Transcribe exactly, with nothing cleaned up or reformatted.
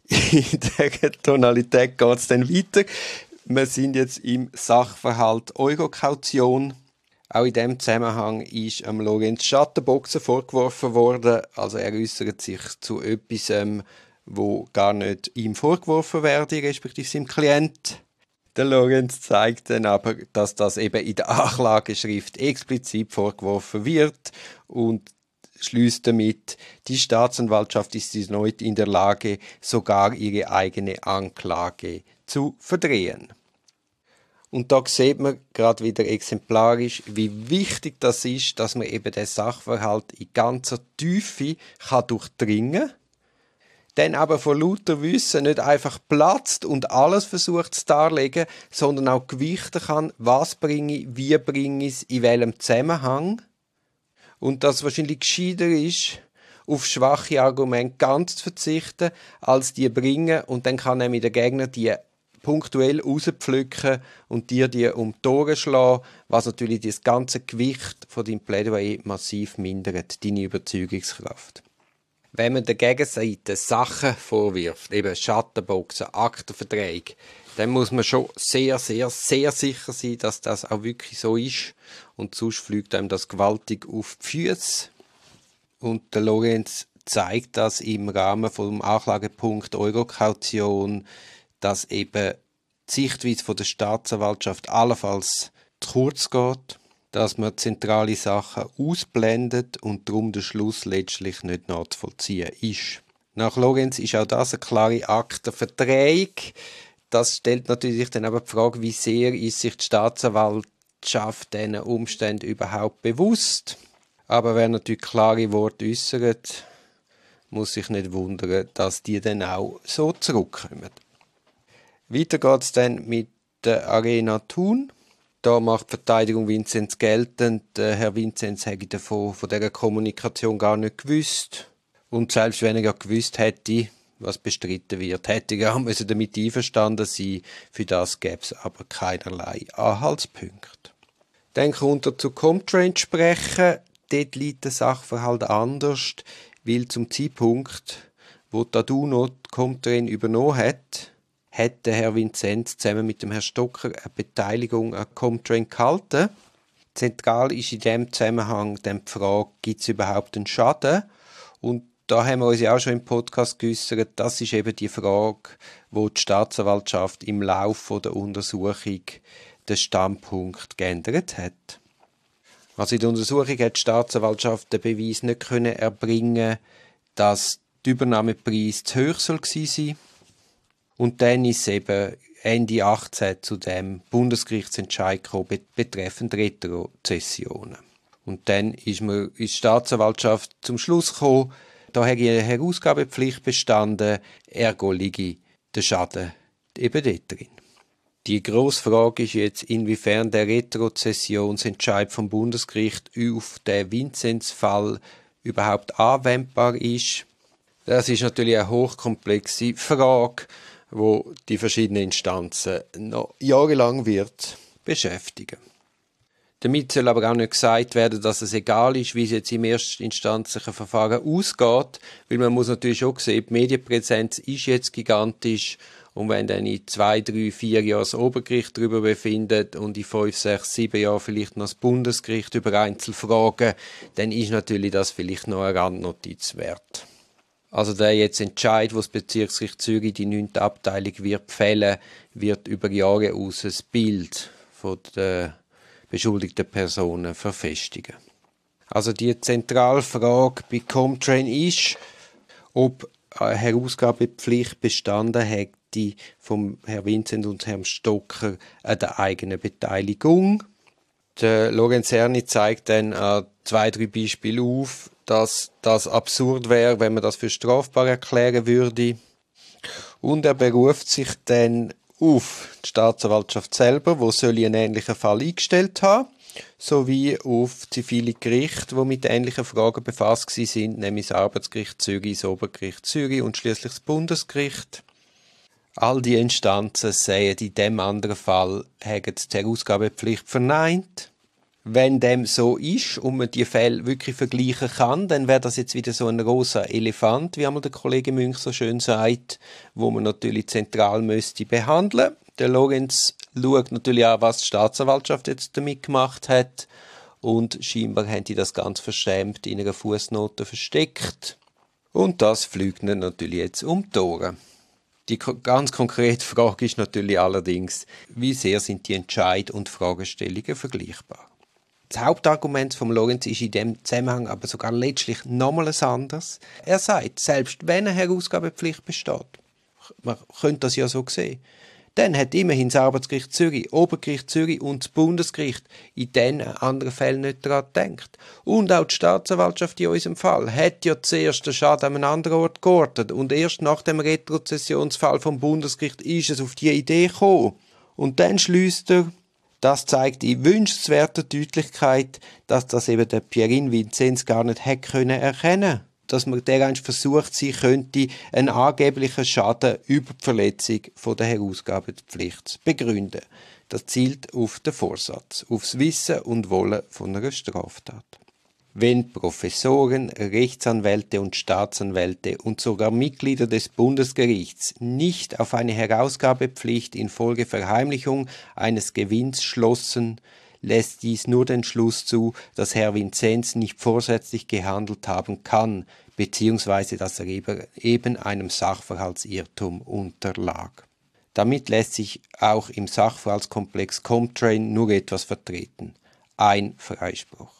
in dieser Tonalität geht es dann weiter. Wir sind jetzt im Sachverhalt Eurokaution. Auch in diesem Zusammenhang ist am Lorenz Schattenboxen vorgeworfen worden. Also er äußert sich zu etwas, ähm, wo gar nicht ihm vorgeworfen werde, respektive seinem Klient. Der Lorenz zeigt dann aber, dass das eben in der Anklageschrift explizit vorgeworfen wird und schließt damit, die Staatsanwaltschaft ist erneut in der Lage, sogar ihre eigene Anklage zu verdrehen. Und da sieht man gerade wieder exemplarisch, wie wichtig das ist, dass man eben den Sachverhalt in ganzer Tiefe kann durchdringen kann, dann aber vor lauter Wissen nicht einfach platzt und alles versucht zu darlegen, sondern auch gewichten kann, was bringe ich, wie bringe ich es, in welchem Zusammenhang. Und dass es wahrscheinlich gescheiter ist, auf schwache Argumente ganz zu verzichten, als die bringen. Und dann kann nämlich der Gegner die punktuell rauspflücken und dir die um die Ohren schlagen, was natürlich das ganze Gewicht von deinem Plädoyer massiv mindert, deine Überzeugungskraft. Wenn man der Gegenseite Sachen vorwirft, eben Schattenboxen, Aktenverträge, dann muss man schon sehr, sehr, sehr sicher sein, dass das auch wirklich so ist. Und sonst fliegt einem das gewaltig auf die Füße. Und der Lorenz zeigt das im Rahmen vom Anklagepunkt Eurokaution, dass eben die Sichtweise von der Staatsanwaltschaft allenfalls zu kurz geht, dass man zentrale Sachen ausblendet und darum der Schluss letztlich nicht nachzuvollziehen ist. Nach Lorenz ist auch das eine klare Aktenverträge. Das stellt natürlich dann aber die Frage, wie sehr ist sich die Staatsanwaltschaft diesen Umständen überhaupt bewusst. Aber wer natürlich klare Worte äußert, muss sich nicht wundern, dass die dann auch so zurückkommen. Weiter geht es dann mit der Arena Thun. Da macht die Verteidigung Vinzenz geltend, Herr Vinzenz hätte davon von dieser Kommunikation gar nicht gewusst. Und selbst wenn er ja gewusst hätte, was bestritten wird, hätte er ja müssen damit einverstanden sein. Für das gäbe es aber keinerlei Anhaltspunkte. Dann kommt er zu Comtrain sprechen. Dort liegt der Sachverhalt anders, weil zum Zeitpunkt, wo die Aduno die Comtrain übernommen hat, hat der Herr Vinzenz zusammen mit dem Herrn Stocker eine Beteiligung an Comtrain gehalten. Zentral ist in diesem Zusammenhang dann die Frage, gibt es überhaupt einen Schaden? Und da haben wir uns ja auch schon im Podcast geäussert, das ist eben die Frage, wo die Staatsanwaltschaft im Laufe der Untersuchung den Standpunkt geändert hat. Also in der Untersuchung hat die Staatsanwaltschaft den Beweis nicht können erbringen, dass die Übernahmepreis zu hoch soll gewesen sein. Und dann ist es eben Ende achtzehn zu dem Bundesgerichtsentscheid gekommen betreffend Retrozessionen. Und dann ist, man, ist die Staatsanwaltschaft zum Schluss gekommen, da habe ich eine Herausgabepflicht bestanden, ergo liege der Schaden eben dort drin. Die grosse Frage ist jetzt, inwiefern der Retrozessionsentscheid vom Bundesgericht auf den Vinzenz-Fall überhaupt anwendbar ist. Das ist natürlich eine hochkomplexe Frage, wo die verschiedenen Instanzen noch jahrelang wird beschäftigen. Damit soll aber auch nicht gesagt werden, dass es egal ist, wie es jetzt im erstinstanzlichen Verfahren ausgeht, weil man muss natürlich schon sehen, die Medienpräsenz ist jetzt gigantisch und wenn dann in zwei, drei, vier Jahren das Obergericht darüber befindet und in fünf, sechs, sieben Jahren vielleicht noch das Bundesgericht über Einzelfragen, dann ist natürlich das vielleicht noch eine Randnotiz wert. Also der jetzt Entscheid, wo das Bezirksgericht Zürich die neunte Abteilung wird fällen, wird über Jahre aus ein Bild von der beschuldigten Personen verfestigen. Also die Zentralfrage bei Comtrain ist, ob eine Herausgabepflicht bestanden hätte vom Herrn Vinzenz und Herrn Stocker an der eigenen Beteiligung. Der Lorenz Erni zeigt dann an zwei, drei Beispiele auf, dass das absurd wäre, wenn man das für strafbar erklären würde. Und er beruft sich dann auf die Staatsanwaltschaft selber, wo soll einen ähnlichen Fall eingestellt haben, sowie auf zivile Gerichte, die mit ähnlichen Fragen befasst sind, nämlich das Arbeitsgericht Zürich, das Obergericht Zürich und schließlich das Bundesgericht. All die Instanzen sehen in dem anderen Fall, haben die Herausgabepflicht verneint, Wenn dem so ist und man die Fälle wirklich vergleichen kann, dann wäre das jetzt wieder so ein rosa Elefant, wie einmal der Kollege Münch so schön sagt, wo man natürlich zentral müsste behandeln. Der Lorenz schaut natürlich auch, was die Staatsanwaltschaft jetzt damit gemacht hat, und scheinbar haben die das ganz verschämt in einer Fußnote versteckt. Und das fliegt ihnen natürlich jetzt um die Ohren. Die ganz konkrete Frage ist natürlich allerdings, wie sehr sind die Entscheid- und Fragestellungen vergleichbar? Das Hauptargument vom Lorenz ist in dem Zusammenhang aber sogar letztlich nochmal ein anderes. Er sagt, selbst wenn eine Herausgabepflicht besteht, man könnte das ja so sehen, dann hat immerhin das Arbeitsgericht Zürich, Obergericht Zürich und das Bundesgericht in diesen anderen Fällen nicht daran gedacht. Und auch die Staatsanwaltschaft in unserem Fall hat ja zuerst den Schaden an einem anderen Ort geortet und erst nach dem Retrozessionsfall vom Bundesgericht ist es auf die Idee gekommen. Und dann schliesst er, das zeigt in wünschenswerter Deutlichkeit, dass das eben der Pierin Vinzenz gar nicht hätte können erkennen, dass man dereinst versucht sein könnte, einen angeblichen Schaden über die Verletzung von der Herausgabepflicht zu begründen. Das zielt auf den Vorsatz, aufs Wissen und Wollen von einer Straftat. Wenn Professoren, Rechtsanwälte und Staatsanwälte und sogar Mitglieder des Bundesgerichts nicht auf eine Herausgabepflicht infolge Verheimlichung eines Gewinns schlossen, lässt dies nur den Schluss zu, dass Herr Vinzenz nicht vorsätzlich gehandelt haben kann, beziehungsweise dass er eben einem Sachverhaltsirrtum unterlag. Damit lässt sich auch im Sachverhaltskomplex Comtrain nur etwas vertreten: ein Freispruch.